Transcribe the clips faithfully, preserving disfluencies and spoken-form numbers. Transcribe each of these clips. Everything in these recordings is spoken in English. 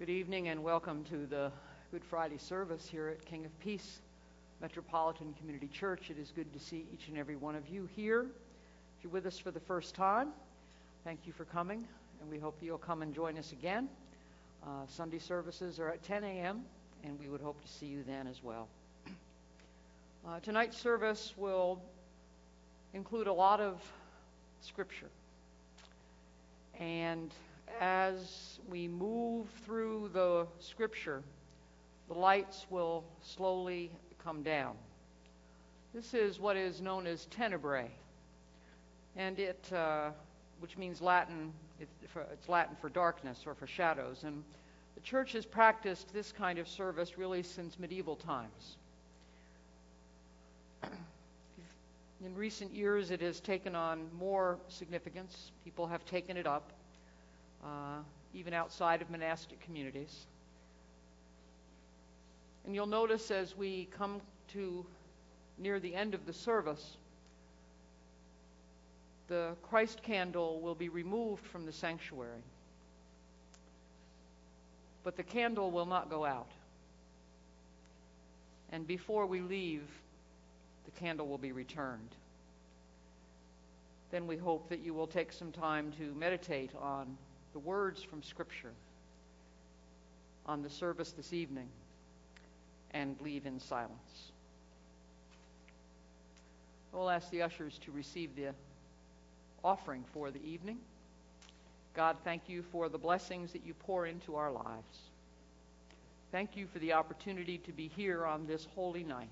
Good evening and welcome to the Good Friday service here at King of Peace Metropolitan Community Church. It is good to see each and every one of you here. If you're with us for the first time, thank you for coming, and we hope you'll come and join us again. Uh, Sunday services are at ten a.m., and we would hope to see you then as well. Uh, tonight's service will include a lot of scripture, and as we move through the scripture, the lights will slowly come down. This is what is known as tenebrae, and it, uh, which means Latin, it, for, it's Latin for darkness or for shadows. And the church has practiced this kind of service really since medieval times. In recent years, it has taken on more significance. People have taken it up. Uh, even outside of monastic communities. And you'll notice as we come to near the end of the service, the Christ candle will be removed from the sanctuary. But the candle will not go out. And before we leave, the candle will be returned. Then we hope that you will take some time to meditate on the words from Scripture on the service this evening and leave in silence. We'll ask the ushers to receive the offering for the evening. God, thank you for the blessings that you pour into our lives. Thank you for the opportunity to be here on this holy night.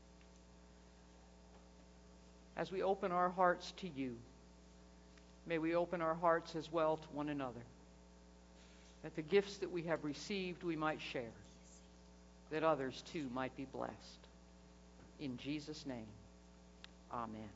As we open our hearts to you, may we open our hearts as well to one another, that the gifts that we have received we might share, that others too might be blessed. In Jesus' name, amen.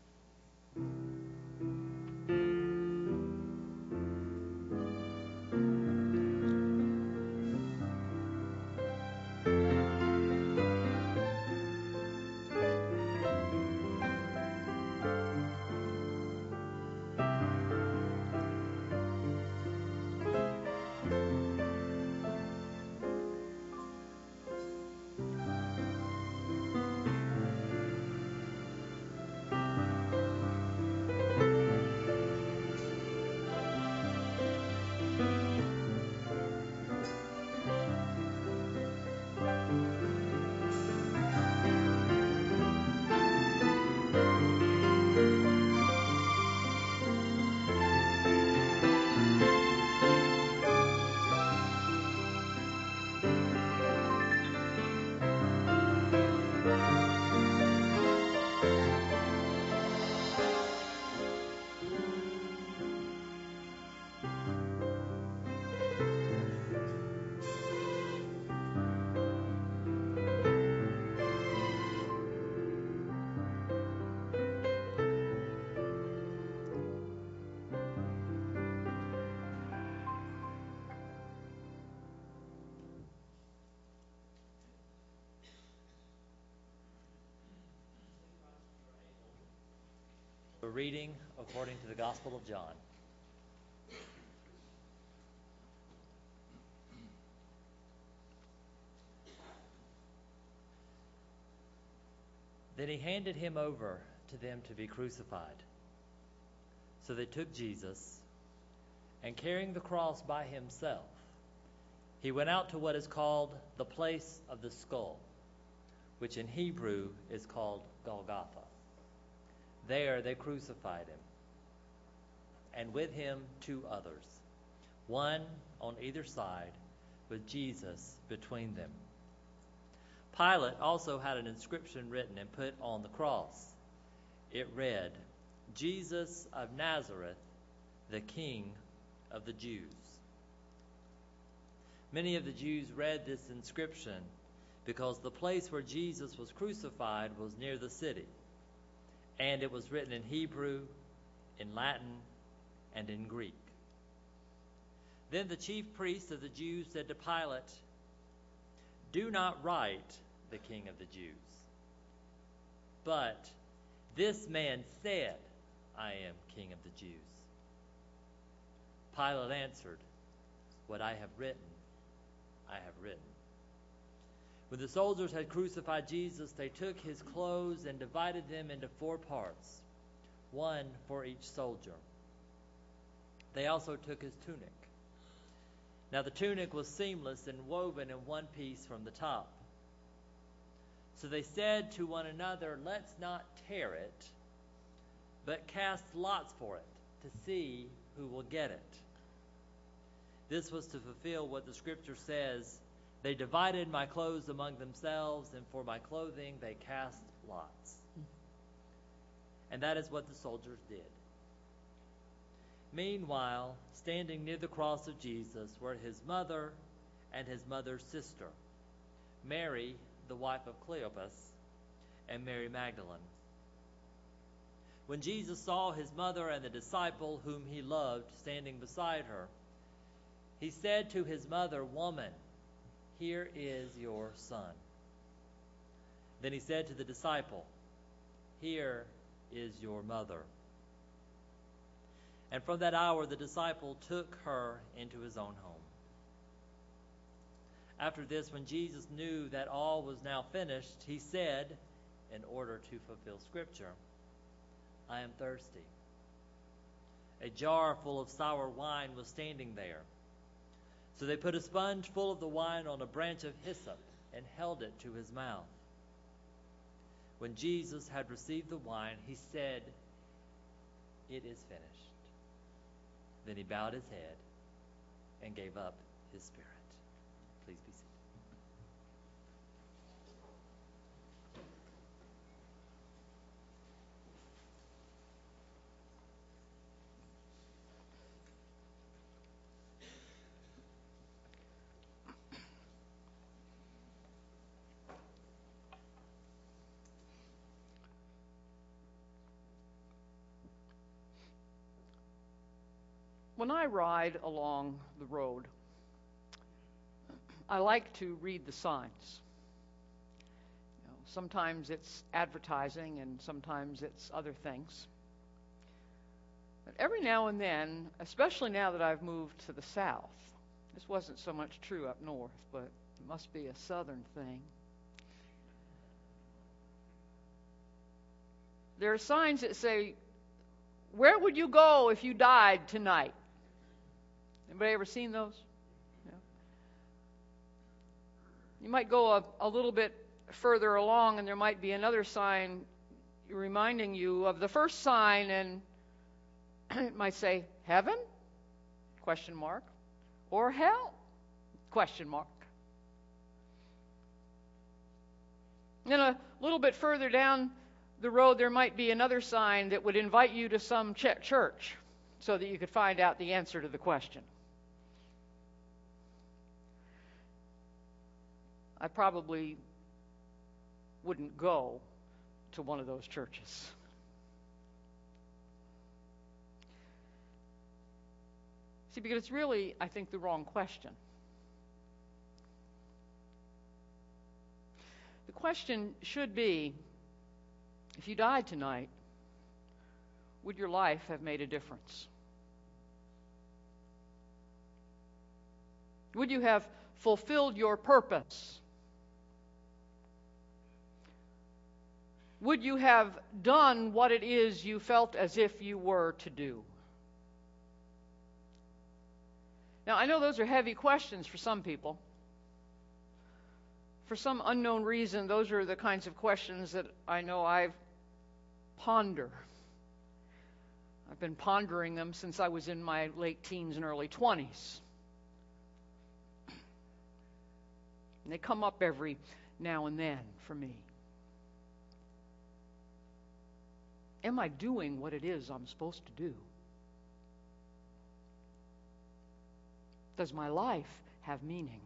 A reading according to the Gospel of John. Then he handed him over to them to be crucified. So they took Jesus, and carrying the cross by himself, he went out to what is called the place of the skull, which in Hebrew is called Golgotha. There they crucified him, and with him two others, one on either side, with Jesus between them. Pilate also had an inscription written and put on the cross. It read, "Jesus of Nazareth, the King of the Jews." Many of the Jews read this inscription because the place where Jesus was crucified was near the city. And it was written in Hebrew, in Latin, and in Greek. Then the chief priests of the Jews said to Pilate, "Do not write the King of the Jews, but this man said, 'I am King of the Jews.'" Pilate answered, "What I have written, I have written. When the soldiers had crucified Jesus, they took his clothes and divided them into four parts, one for each soldier. They also took his tunic. Now the tunic was seamless and woven in one piece from the top. So they said to one another, "Let's not tear it, but cast lots for it to see who will get it." This was to fulfill what the scripture says, "They divided my clothes among themselves, and for my clothing they cast lots." And that is what the soldiers did. Meanwhile, standing near the cross of Jesus were his mother and his mother's sister, Mary, the wife of Cleopas, and Mary Magdalene. When Jesus saw his mother and the disciple whom he loved standing beside her, he said to his mother, "Woman, here is your son." Then he said to the disciple, "Here is your mother." And from that hour the disciple took her into his own home. After this, when Jesus knew that all was now finished, he said, in order to fulfill Scripture, "I am thirsty." A jar full of sour wine was standing there. So they put a sponge full of the wine on a branch of hyssop and held it to his mouth. When Jesus had received the wine, he said, "It is finished." Then he bowed his head and gave up his spirit. Please be seated. When I ride along the road, I like to read the signs. You know, sometimes it's advertising and sometimes it's other things. But every now and then, especially now that I've moved to the south, this wasn't so much true up north, but it must be a southern thing. There are signs that say, "Where would you go if you died tonight?" Anybody ever seen those? Yeah. You might go a, a little bit further along and there might be another sign reminding you of the first sign, and it might say heaven? Question mark. Or hell? Question mark. And then a little bit further down the road there might be another sign that would invite you to some ch- church so that you could find out the answer to the question. I probably wouldn't go to one of those churches. See, because it's really, I think, the wrong question. The question should be, if you died tonight, would your life have made a difference? Would you have fulfilled your purpose? Would you have done what it is you felt as if you were to do? Now, I know those are heavy questions for some people. For some unknown reason, those are the kinds of questions that I know I ponder. I've been pondering them since I was in my late teens and early twenties. And they come up every now and then for me. Am I doing what it is I'm supposed to do? Does my life have meaning?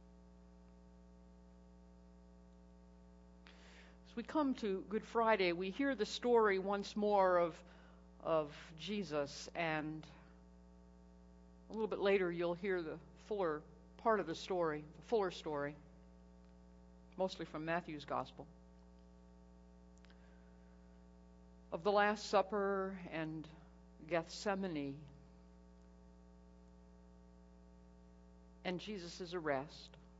As we come to Good Friday, we hear the story once more of, of Jesus, and a little bit later you'll hear the fuller part of the story, the fuller story, mostly from Matthew's Gospel, of the Last Supper and Gethsemane and Jesus' arrest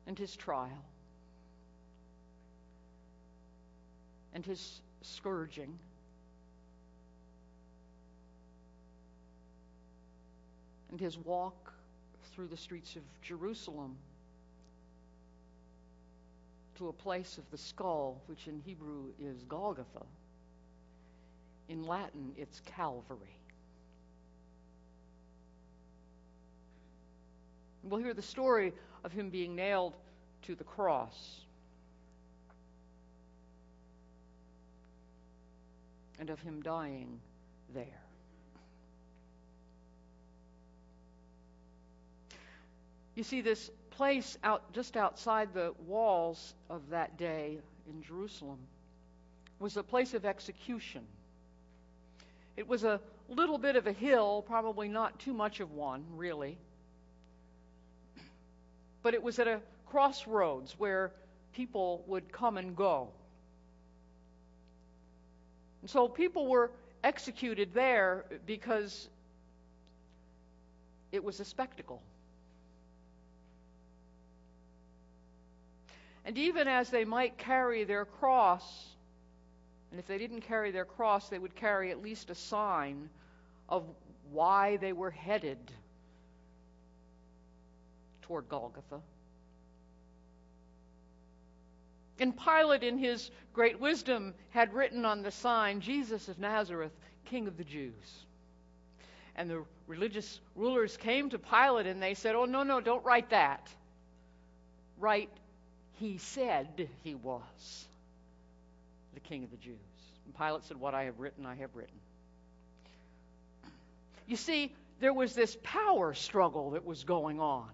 and his trial and his scourging and his walk through the streets of Jerusalem to a place of the skull, which in Hebrew is Golgotha. In Latin, it's Calvary. We'll hear the story of him being nailed to the cross and of him dying there. You see, this place out just outside the walls of that day in Jerusalem was a place of execution. It was a little bit of a hill, probably not too much of one, really. But it was at a crossroads where people would come and go. And so people were executed there because it was a spectacle. And even as they might carry their cross, and if they didn't carry their cross, they would carry at least a sign of why they were headed toward Golgotha. And Pilate, in his great wisdom, had written on the sign, Jesus of Nazareth, King of the Jews. And the religious rulers came to Pilate and they said, oh, no, no, don't write that. Write, he said he was the King of the Jews. And Pilate said, what I have written, I have written. You see, there was this power struggle that was going on.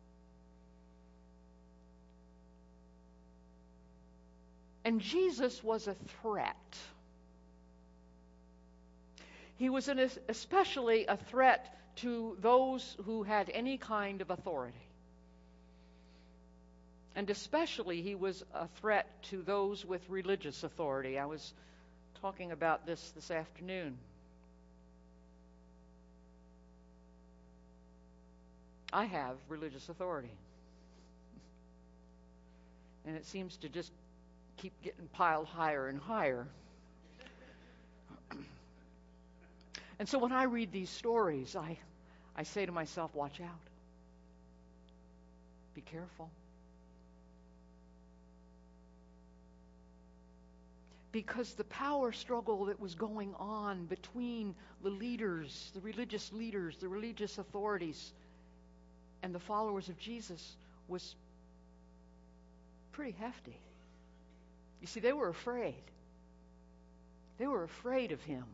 And Jesus was a threat. He was an, especially a threat to those who had any kind of authority. And especially he was a threat to those with religious authority. I was talking about this this afternoon. I have religious authority. And it seems to just keep getting piled higher and higher. And so when I read these stories, I, I say to myself, watch out. Be careful. Because the power struggle that was going on between the leaders, the religious leaders, the religious authorities, and the followers of Jesus was pretty hefty. You see, they were afraid. They were afraid of him.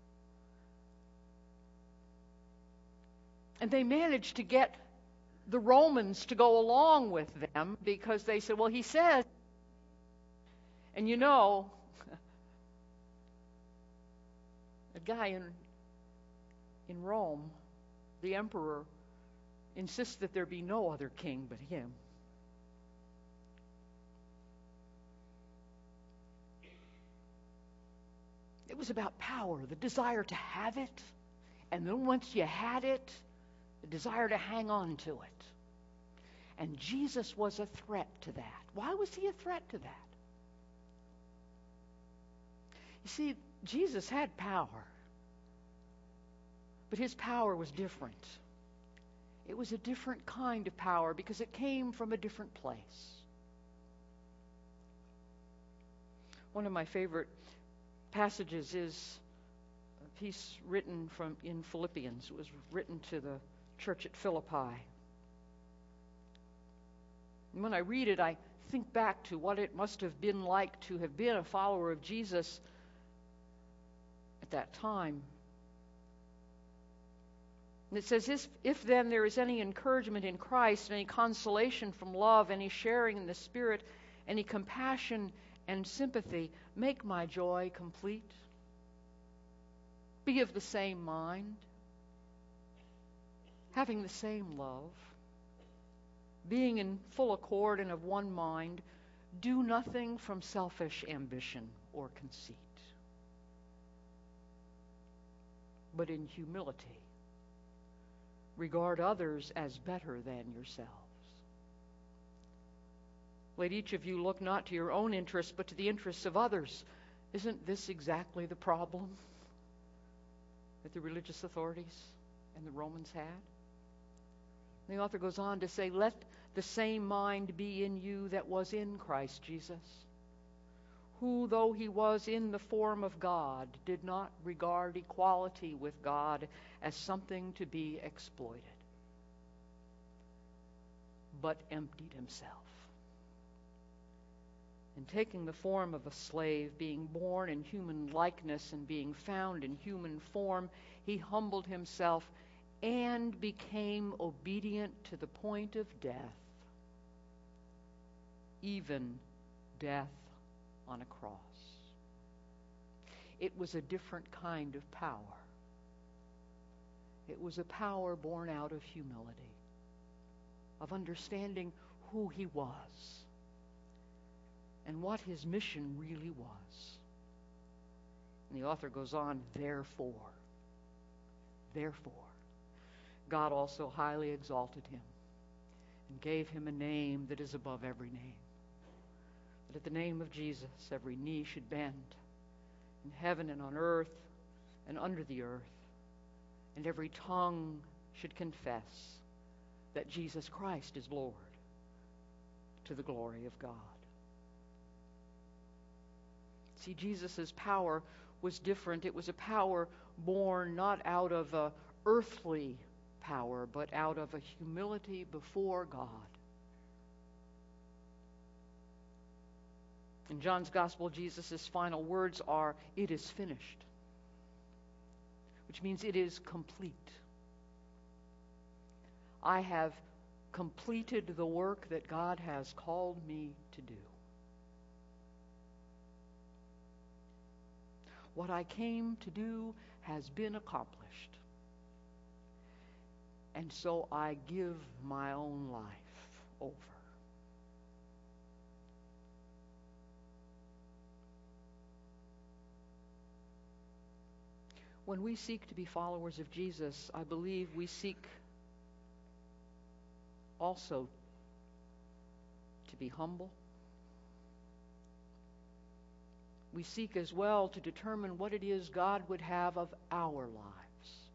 And they managed to get the Romans to go along with them because they said, well, he says, and you know, a guy in, in Rome, the emperor, insists that there be no other king but him. It was about power, the desire to have it, and then once you had it, the desire to hang on to it. And Jesus was a threat to that. Why was he a threat to that? You see, Jesus had power, but his power was different. It was a different kind of power because it came from a different place. One of my favorite passages is a piece written from in Philippians. It was written to the church at Philippi. And when I read it, I think back to what it must have been like to have been a follower of Jesus at that time. And it says, if, if then there is any encouragement in Christ, any consolation from love, any sharing in the Spirit, any compassion and sympathy, make my joy complete. Be of the same mind, having the same love, being in full accord and of one mind, do nothing from selfish ambition or conceit, but in humility regard others as better than yourselves. Let each of you look not to your own interests, but to the interests of others. Isn't this exactly the problem that the religious authorities and the Romans had? The author goes on to say, let the same mind be in you that was in Christ Jesus, who, though he was in the form of God, did not regard equality with God as something to be exploited, but emptied himself. And taking the form of a slave, being born in human likeness and being found in human form, he humbled himself and became obedient to the point of death, even death on a cross. It was a different kind of power. It was a power born out of humility, of understanding who he was and what his mission really was. And the author goes on, therefore, therefore, God also highly exalted him and gave him a name that is above every name, that at the name of Jesus every knee should bend, in heaven and on earth and under the earth, and every tongue should confess that Jesus Christ is Lord, to the glory of God. See, Jesus' power was different. It was a power born not out of a earthly power, but out of a humility before God. In John's Gospel, Jesus' final words are, "It is finished," which means it is complete. I have completed the work that God has called me to do. What I came to do has been accomplished. And so I give my own life over. When we seek to be followers of Jesus, I believe we seek also to be humble. We seek as well to determine what it is God would have of our lives,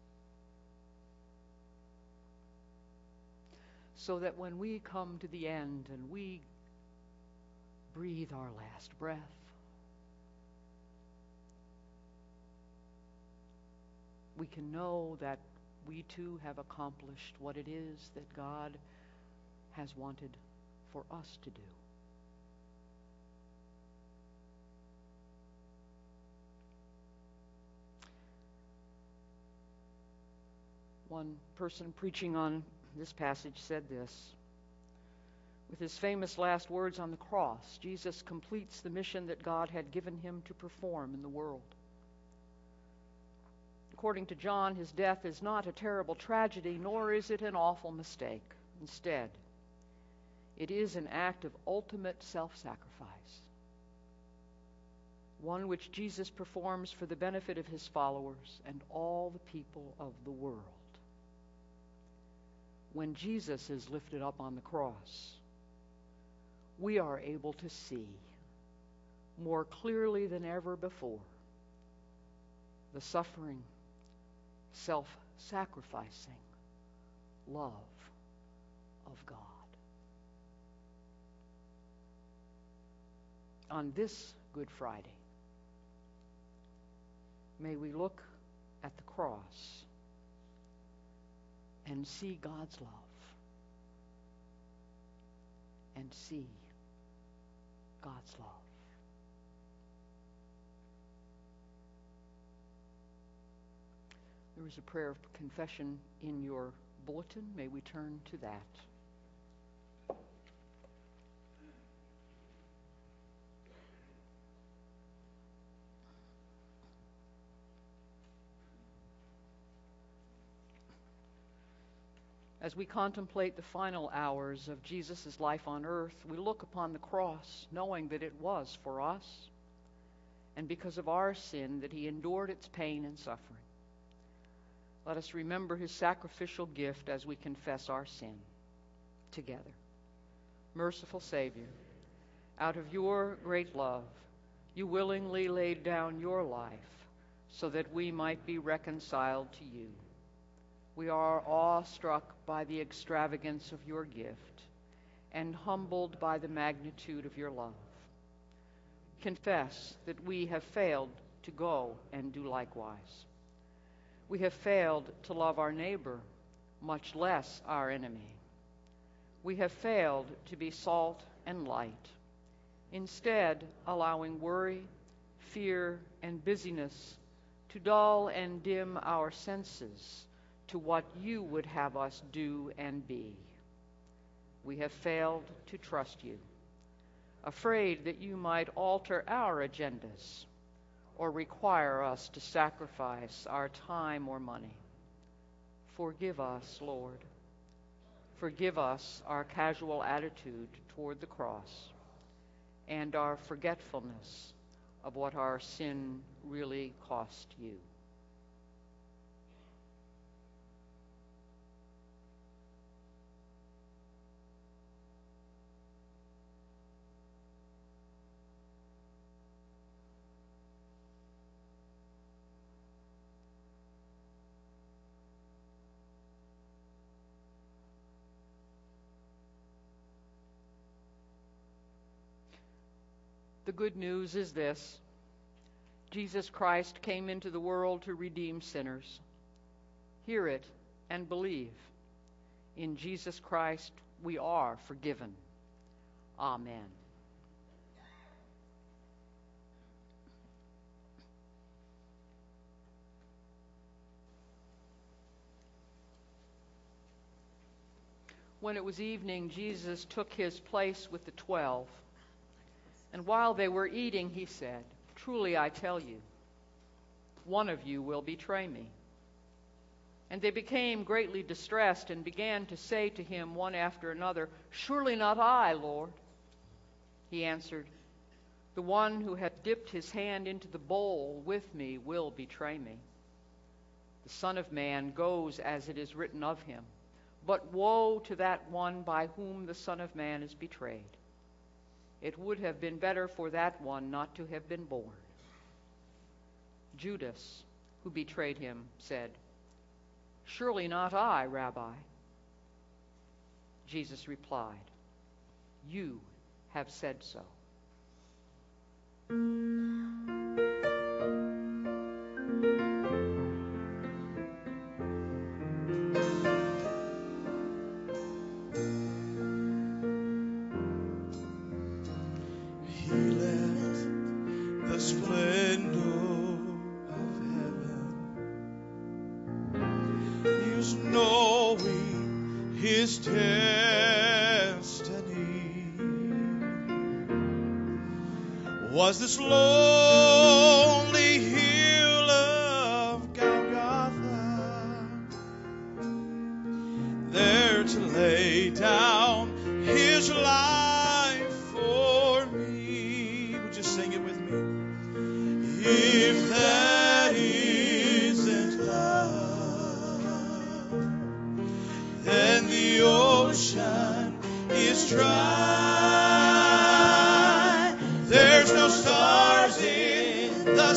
so that when we come to the end and we breathe our last breath, we can know that we too have accomplished what it is that God has wanted for us to do. One person preaching on this passage said this: with his famous last words on the cross, Jesus completes the mission that God had given him to perform in the world. According to John, his death is not a terrible tragedy, nor is it an awful mistake. Instead, it is an act of ultimate self-sacrifice, one which Jesus performs for the benefit of his followers and all the people of the world. When Jesus is lifted up on the cross, we are able to see more clearly than ever before the suffering, self-sacrificing love of God. On this Good Friday, may we look at the cross and see God's love and see God's love. There is a prayer of confession in your bulletin. May we turn to that. As we contemplate the final hours of Jesus' life on earth, we look upon the cross, knowing that it was for us, and because of our sin, that he endured its pain and suffering. Let us remember his sacrificial gift as we confess our sin together. merciful Savior, out of your great love, you willingly laid down your life so that we might be reconciled to you. We are awestruck by the extravagance of your gift and humbled by the magnitude of your love. Confess that we have failed to go and do likewise. We have failed to love our neighbor, much less our enemy. We have failed to be salt and light, instead allowing worry, fear, and busyness to dull and dim our senses to what you would have us do and be. We have failed to trust you, afraid that you might alter our agendas or require us to sacrifice our time or money. Forgive us, Lord. Forgive us our casual attitude toward the cross and our forgetfulness of what our sin really cost you. The good news is this: Jesus Christ came into the world to redeem sinners. Hear it and believe. In Jesus Christ we are forgiven. Amen. When it was evening, Jesus took his place with the twelve. And while they were eating, he said, "Truly I tell you, one of you will betray me." And they became greatly distressed and began to say to him one after another, "Surely not I, Lord." He answered, "The one who hath dipped his hand into the bowl with me will betray me. The Son of Man goes as it is written of him, but woe to that one by whom the Son of Man is betrayed. It would have been better for that one not to have been born." Judas, who betrayed him, said, "Surely not I, Rabbi." Jesus replied, "You have said so." Was this lonely hill of Golgotha, there to lay down his life for me? Would you sing it with me? If that isn't love, then the ocean is dry. There's no stars in the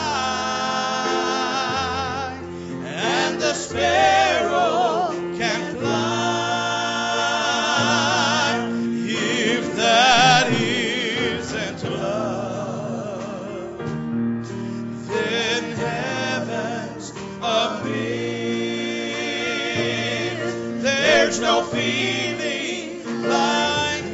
sky, and the sparrow can fly. If that isn't love, then heaven's amiss. There's no feeling like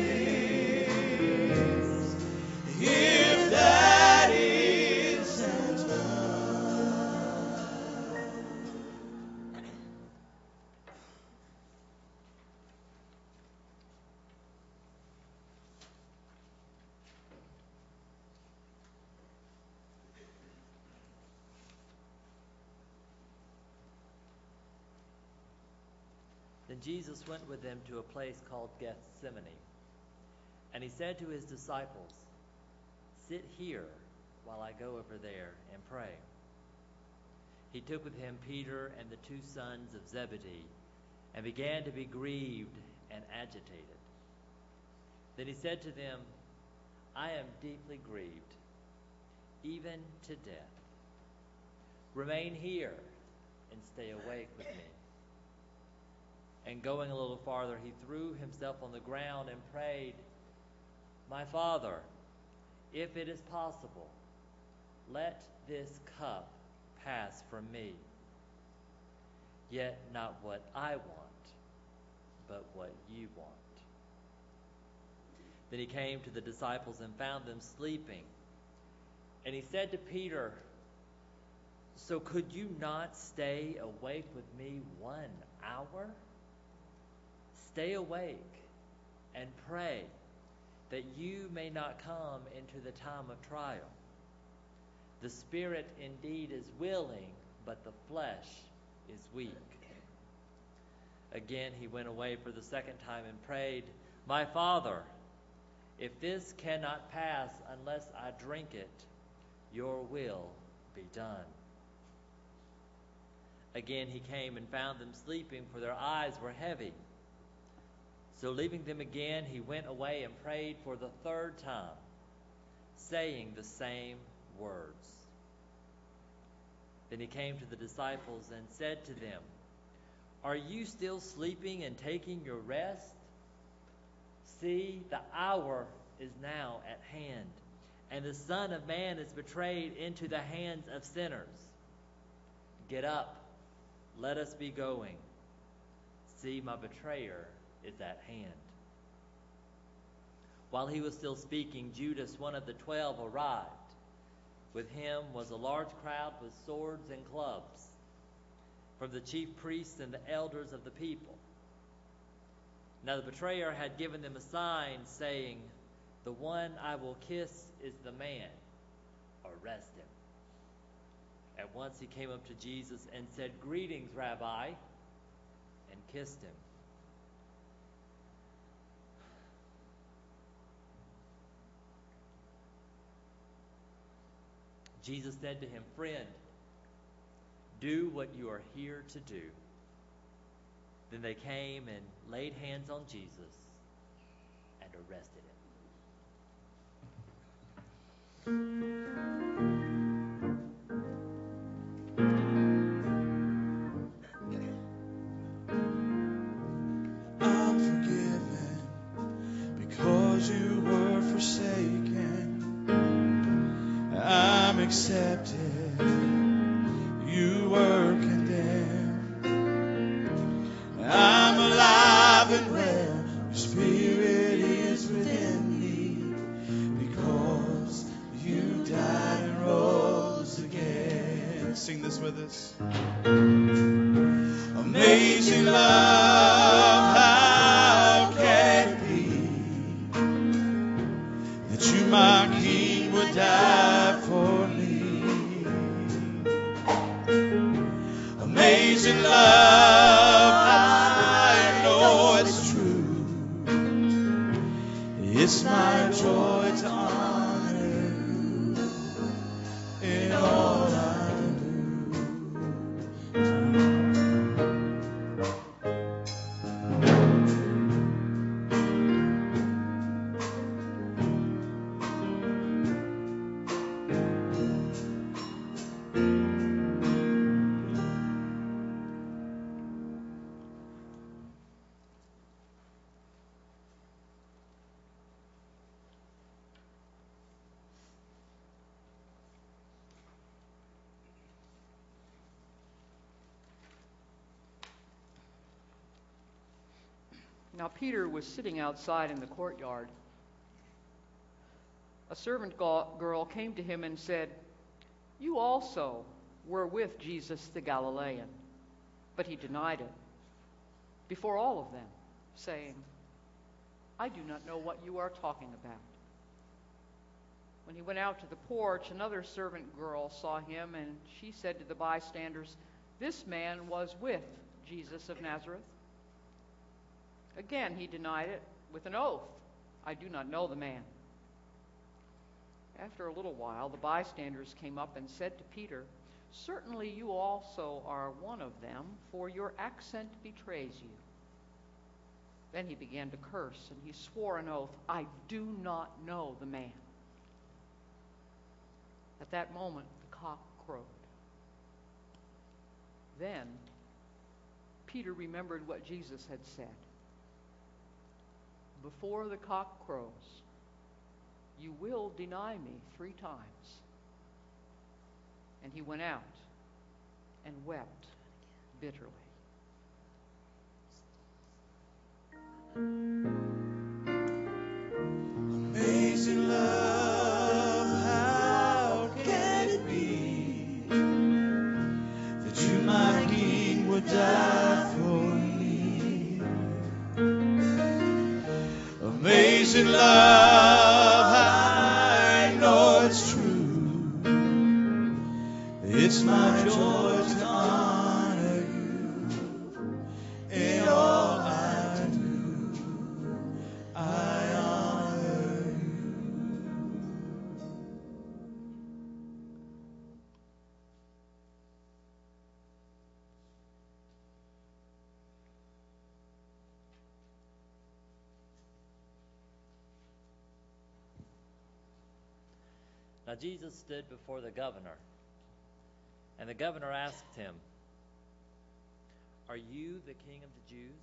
Then Jesus went with them to a place called Gethsemane, and he said to his disciples, "Sit here while I go over there and pray." He took with him Peter and the two sons of Zebedee and began to be grieved and agitated. Then he said to them, I am deeply grieved, even to death. Remain here and stay awake with me. And going a little farther, he threw himself on the ground and prayed, My Father, if it is possible, let this cup pass from me. Yet not what I want, but what you want. Then he came to the disciples and found them sleeping. And he said to Peter, So could you not stay awake with me one hour? Stay awake and pray that you may not come into the time of trial. The spirit indeed is willing, but the flesh is weak. Again he went away for the second time and prayed, My Father, if this cannot pass unless I drink it, your will be done. Again he came and found them sleeping, for their eyes were heavy. So leaving them again, he went away and prayed for the third time, saying the same words. Then he came to the disciples and said to them, Are you still sleeping and taking your rest? See, the hour is now at hand, and the Son of Man is betrayed into the hands of sinners. Get up, let us be going. See, my betrayer is at hand. While he was still speaking, Judas, one of the twelve, arrived. With him was a large crowd with swords and clubs, from the chief priests and the elders of the people. Now the betrayer had given them a sign, saying, The one I will kiss is the man. Arrest him. At once he came up to Jesus and said, Greetings, Rabbi, and kissed him. Jesus said to him, Friend, do what you are here to do. Then they came and laid hands on Jesus and arrested him. I'm forgiven because you were forsaken. I'm accepted. You were condemned. I'm alive and well. Your spirit is within me because you died and rose again. Sing this with us. Amazing love, how can it be that you, my King, would die for me? Amazing love, I know it's true. It's my joy to honor you in all I Now Peter was sitting outside in the courtyard. A servant girl came to him and said, You also were with Jesus the Galilean. But he denied it before all of them, saying, I do not know what you are talking about. When he went out to the porch, another servant girl saw him, and she said to the bystanders, This man was with Jesus of Nazareth. Again he denied it with an oath, I do not know the man. After a little while, the bystanders came up and said to Peter, Certainly you also are one of them, for your accent betrays you. Then he began to curse, and he swore an oath, "I do not know the man." At that moment, the cock crowed. Then Peter remembered what Jesus had said. "Before the cock crows, you will deny me three times." And he went out and wept bitterly. Amazing love, how can it be that you, my King, would die for me? Amazing love, I know it's true. It's my joy to honor you in all I do. I honor you. Now Jesus stood before the governor, and the governor asked him, "Are you the king of the Jews?"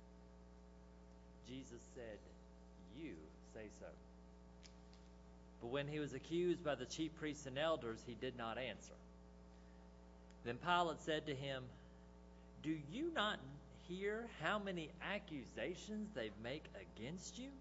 Jesus said, "You say so." But when he was accused by the chief priests and elders, he did not answer. Then Pilate said to him, "Do you not hear how many accusations they make against you?"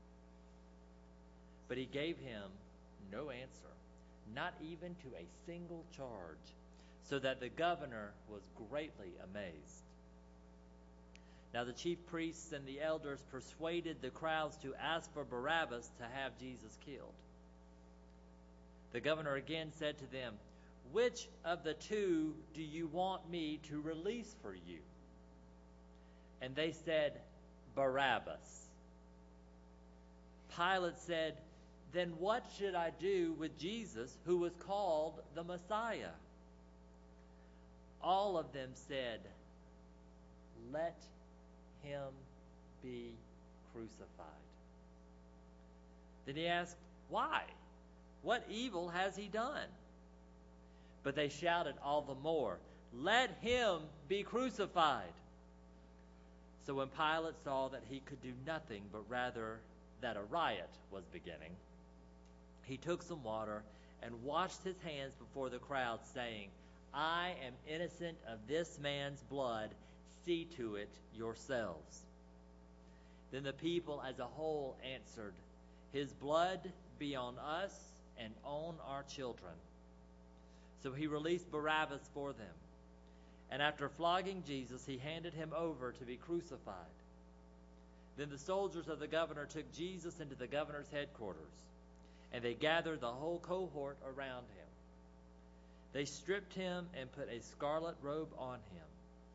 But he gave him no answer, not even to a single charge, so that the governor was greatly amazed. Now the chief priests and the elders persuaded the crowds to ask for Barabbas to have Jesus killed. The governor again said to them, "Which of the two do you want me to release for you?" And they said, "Barabbas." Pilate said, "Then what should I do with Jesus, who was called the Messiah?" All of them said, "Let him be crucified." Then he asked, "Why? What evil has he done?" But they shouted all the more, "Let him be crucified." So when Pilate saw that he could do nothing, but rather that a riot was beginning, he took some water and washed his hands before the crowd, saying, "I am innocent of this man's blood. See to it yourselves." Then the people as a whole answered, "His blood be on us and on our children." So he released Barabbas for them. And after flogging Jesus, he handed him over to be crucified. Then the soldiers of the governor took Jesus into the governor's headquarters, and they gathered the whole cohort around him. They stripped him and put a scarlet robe on him.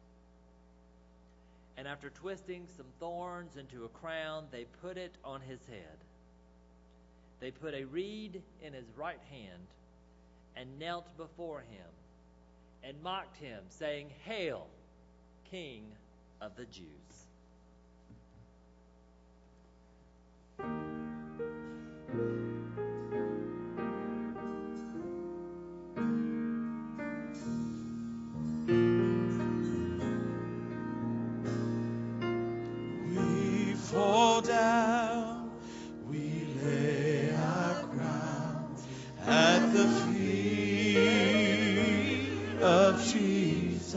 And after twisting some thorns into a crown, they put it on his head. They put a reed in his right hand and knelt before him and mocked him, saying, "Hail, King of the Jews." We fall down, we lay our crowns at the feet of Jesus.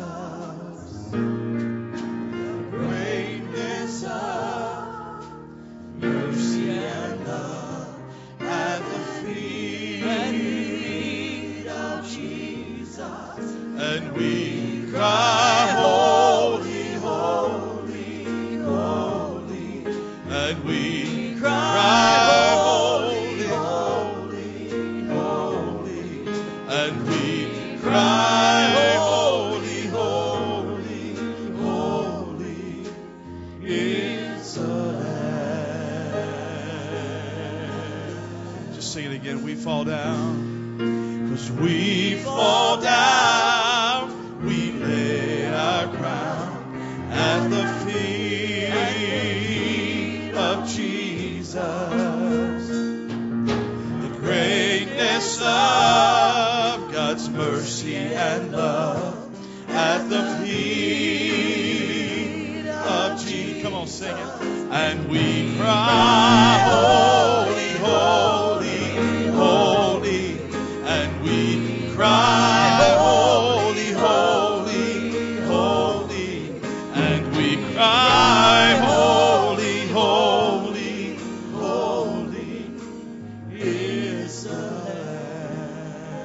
The greatness of mercy and love at the feet of Jesus. And we cry, "Holy, holy, holy." And we cry, "Holy, holy, holy." And we cry, "Holy, holy, holy is the Lamb." Just sing it again. We fall down, 'cause we fall down. We lay our crown at the feet of God's mercy and love at the feet of Jesus. Come on, sing it. And we cry, holy, holy, holy. And we cry, holy, holy, holy. And we cry, holy, holy, holy is the Lamb.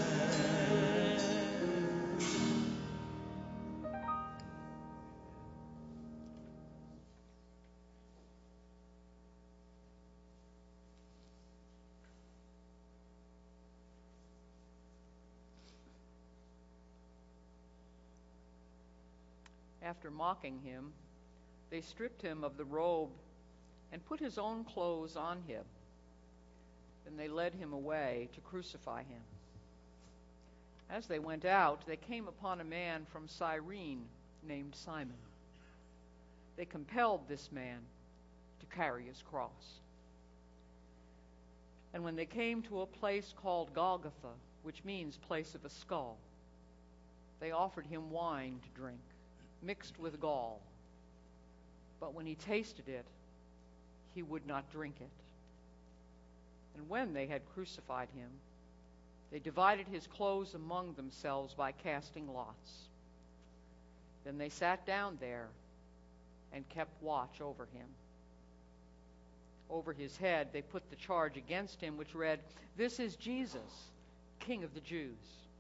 After mocking him, they stripped him of the robe and put his own clothes on him. Then they led him away to crucify him. As they went out, they came upon a man from Cyrene named Simon. They compelled this man to carry his cross. And when they came to a place called Golgotha, which means place of a skull, they offered him wine to drink, mixed with gall. But when he tasted it, he would not drink it. And when they had crucified him, they divided his clothes among themselves by casting lots. Then they sat down there and kept watch over him. Over his head they put the charge against him, which read, "This is Jesus, King of the Jews."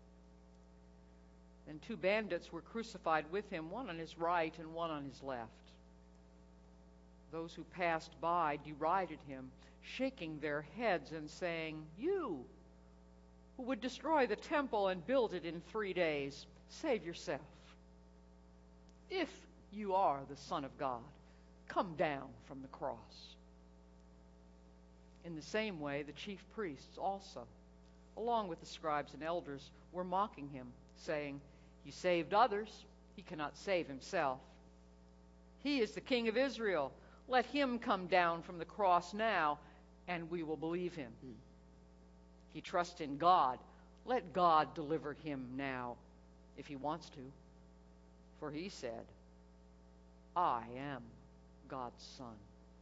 Then two bandits were crucified with him, one on his right and one on his left. Those who passed by derided him, shaking their heads and saying, "You who would destroy the temple and build it in three days, save yourself. If you are the Son of God, come down from the cross." In the same way, the chief priests also, along with the scribes and elders, were mocking him, saying, "He saved others, he cannot save himself. He is the King of Israel. Let him come down from the cross now, and we will believe him. He trusts in God. Let God deliver him now, if he wants to. For he said, 'I am God's Son.'"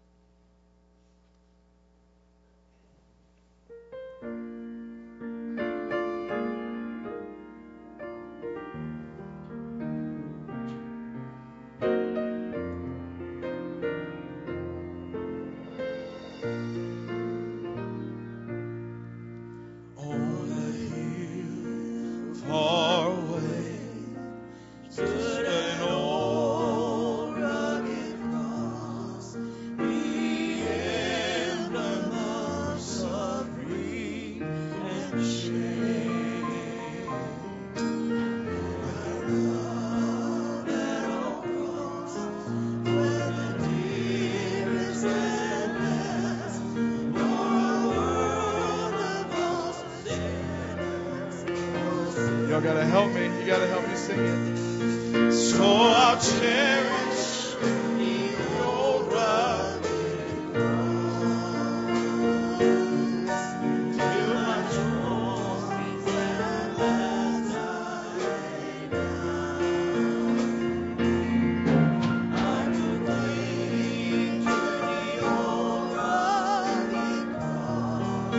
Y'all gotta help me. You gotta help me sing it. So I'll cherish the old rugged cross till my trophies at last I lay down. I could cling to the old rugged cross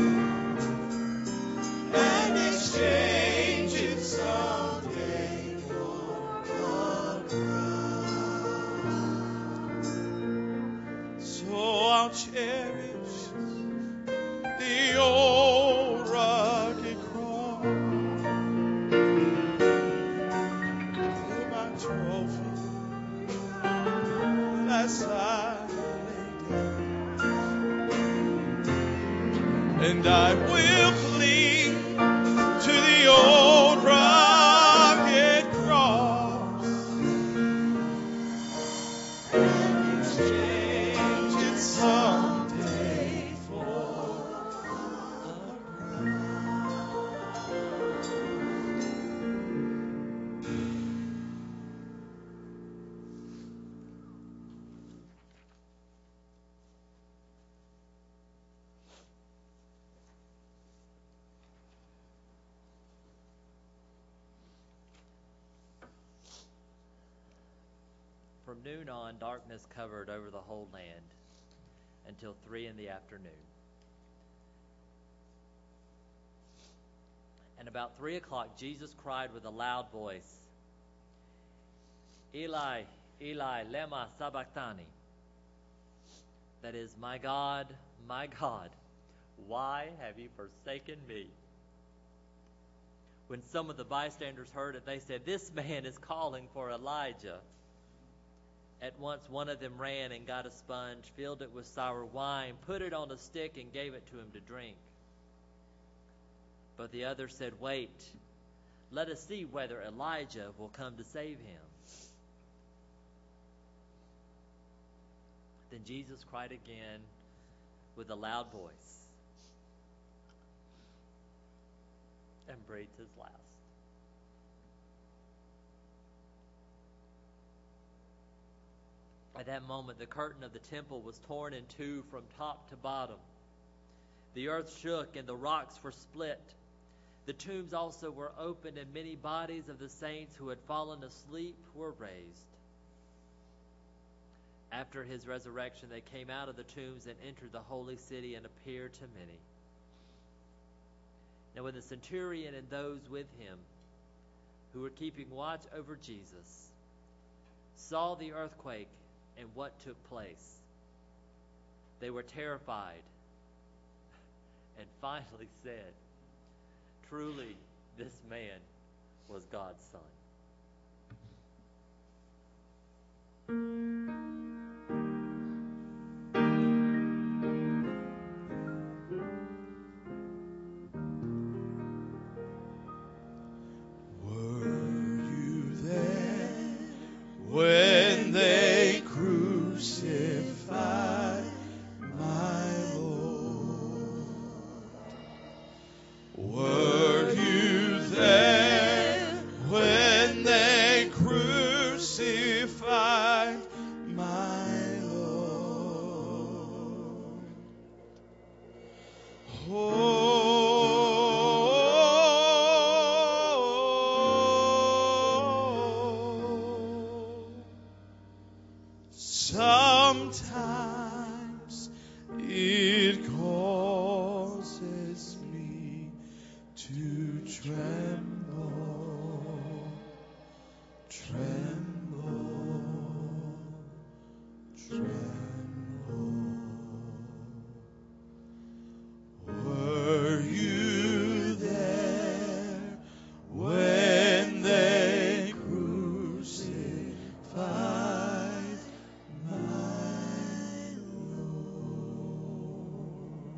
and exchange it someday for a crown. So I'll cherish the old rugged cross till my trophy last I lay down. And I will cling to the old rugged cross and exchange it someday for a from noon on, darkness covered over the whole land until three in the afternoon. And about three o'clock, Jesus cried with a loud voice, Eli, Eli, lema sabachthani. That is, my God, my God, why have you forsaken me? When some of the bystanders heard it, they said, this man is calling for Elijah. At once one of them ran and got a sponge, filled it with sour wine, put it on a stick, and gave it to him to drink. But the other said, wait, let us see whether Elijah will come to save him. Then Jesus cried again with a loud voice and breathed his last. At that moment, the curtain of the temple was torn in two from top to bottom. The earth shook and the rocks were split. The tombs also were opened, and many bodies of the saints who had fallen asleep were raised. After his resurrection, they came out of the tombs and entered the holy city and appeared to many. Now when the centurion and those with him who were keeping watch over Jesus saw the earthquake and what took place, they were terrified and finally said, truly, this man was God's Son. When they crucified my Lord, were you there when they crucified my Lord? Oh, sometimes it causes me to tremble, tremble, tremble. Were you there when they crucified my Lord?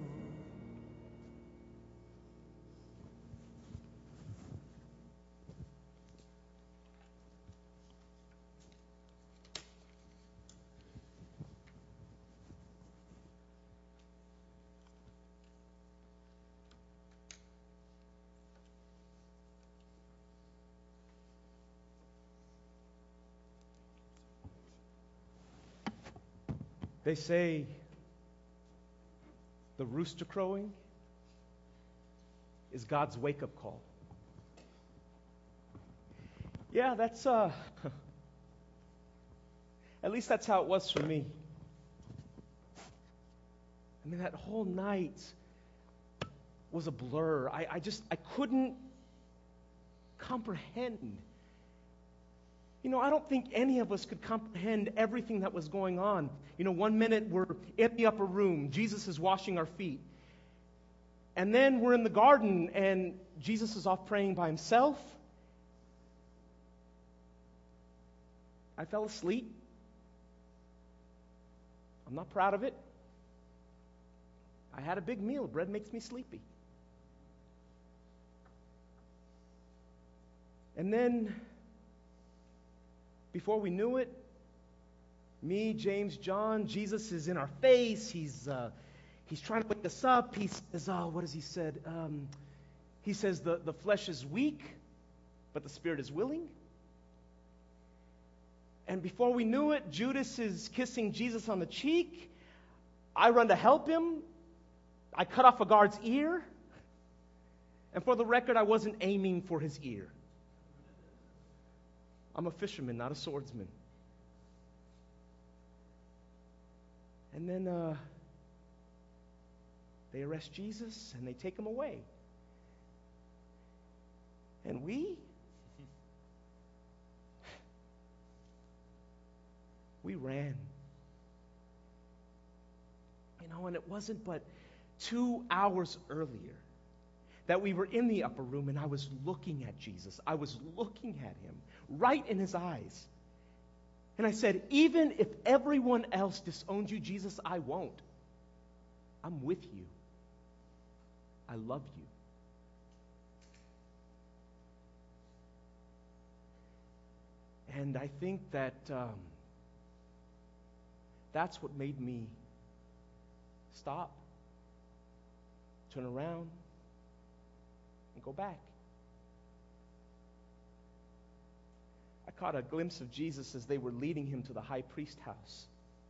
They say the rooster crowing is God's wake-up call. Yeah, that's, uh, at least that's how it was for me. I mean, that whole night was a blur. I, I just, I couldn't comprehend. You know, I don't think any of us could comprehend everything that was going on. You know, one minute we're in the upper room, Jesus is washing our feet. And then we're in the garden and Jesus is off praying by himself. I fell asleep. I'm not proud of it. I had a big meal. Bread makes me sleepy. And then, before we knew it, me, James, John, Jesus is in our face. He's uh, he's trying to wake us up. He says, oh, what has he said? Um, he says the, the flesh is weak, but the spirit is willing. And before we knew it, Judas is kissing Jesus on the cheek. I run to help him. I cut off a guard's ear. And for the record, I wasn't aiming for his ear. I'm a fisherman, not a swordsman. And then uh, they arrest Jesus and they take him away. And we, we ran. You know, and it wasn't but two hours earlier that we were in the upper room and I was looking at Jesus. I was looking at him right in his eyes. And I said, even if everyone else disowns you, Jesus, I won't. I'm with you. I love you. And I think that um, that's what made me stop, turn around, and go back. I caught a glimpse of Jesus as they were leading him to the high priest house.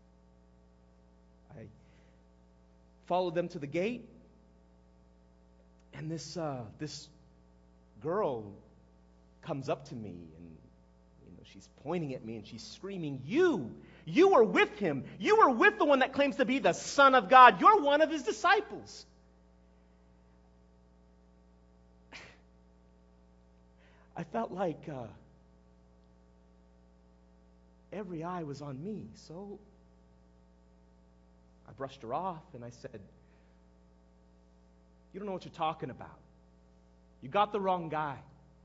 I followed them to the gate, and this uh, this girl comes up to me, and you know she's pointing at me and she's screaming, "You, you were with him. You were with the one that claims to be the Son of God. You're one of his disciples." I felt like uh, every eye was on me, so I brushed her off and I said, "You don't know what you're talking about. You got the wrong guy."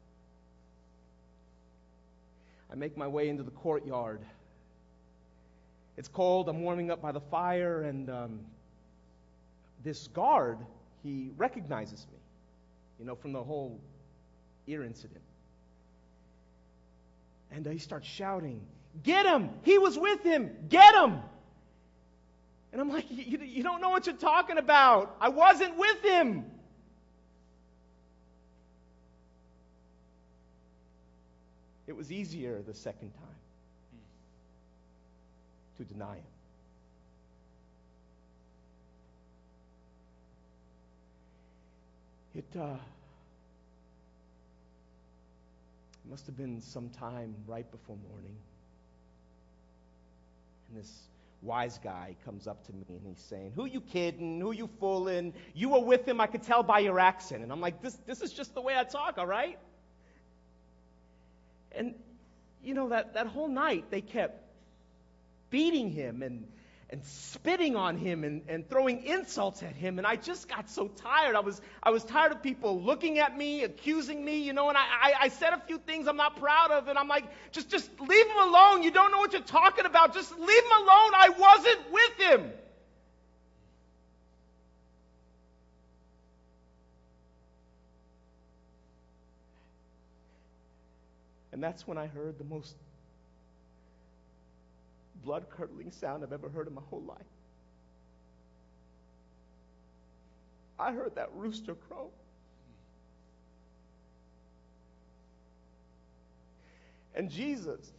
I make my way into the courtyard. It's cold. I'm warming up by the fire, and um, this guard, he recognizes me, you know, from the whole ear incident. And uh, he starts shouting, "Get him! He was with him! Get him!" And I'm like, you, you don't know what you're talking about. I wasn't with him. It was easier the second time to deny him. It uh, must have been some time right before morning. And this wise guy comes up to me and he's saying, "Who you kidding? Who you fooling? You were with him, I could tell by your accent." And I'm like, this, this is just the way I talk, all right? And, you know, that, that whole night they kept beating him and, and spitting on him and, and throwing insults at him. And I just got so tired. I was I was tired of people looking at me, accusing me, you know, and I, I, I said a few things I'm not proud of. And I'm like, just, just leave him alone. You don't know what you're talking about. Just leave him alone. I wasn't with him. And that's when I heard the most blood-curdling sound I've ever heard in my whole life. I heard that rooster crow. And Jesus,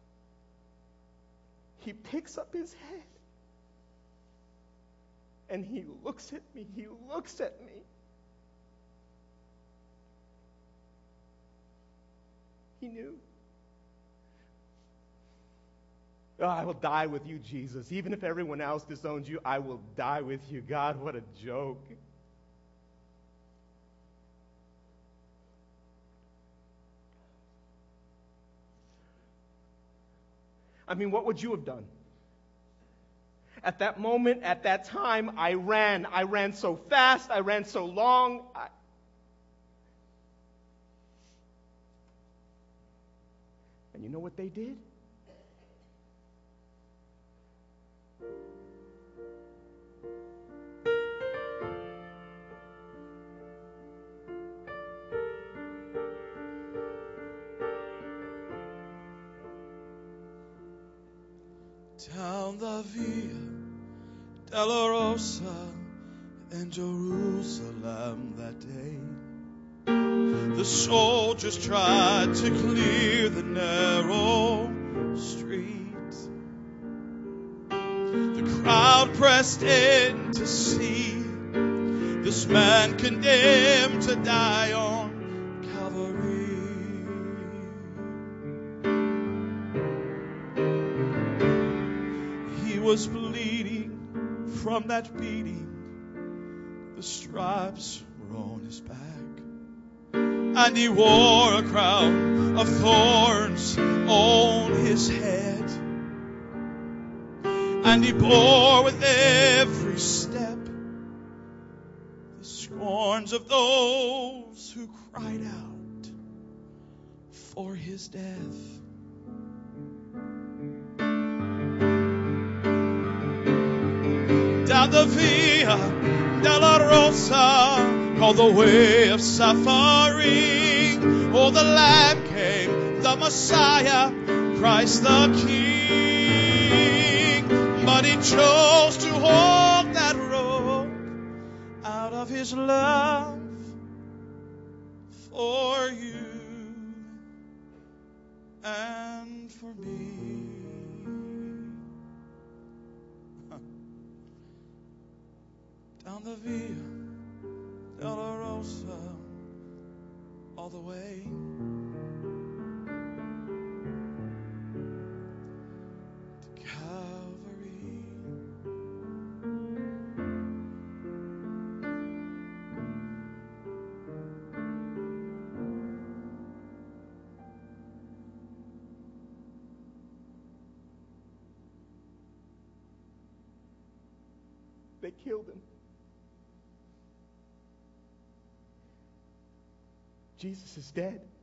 he picks up his head and he looks at me. He looks at me. He knew. "Oh, I will die with you, Jesus. Even if everyone else disowns you, I will die with you." God, what a joke. I mean, what would you have done? At that moment, at that time, I ran. I ran so fast. I ran so long. I... And you know what they did? Down the Via Dolorosa in Jerusalem that day, the soldiers tried to clear the narrow streets. The crowd pressed in to see this man condemned to die on Calvary. He was bleeding from that beating, the stripes were on his back. And he wore a crown of thorns on his head. And he bore with every step the scorns of those who cried out for his death. Down the Via Dolorosa, called the way of suffering, oh, the Lamb came, the Messiah, Christ the King. But he chose to walk that road out of his love for you and for me. Down the Via Dolorosa, all the way to Calvary. They killed him. Jesus is dead.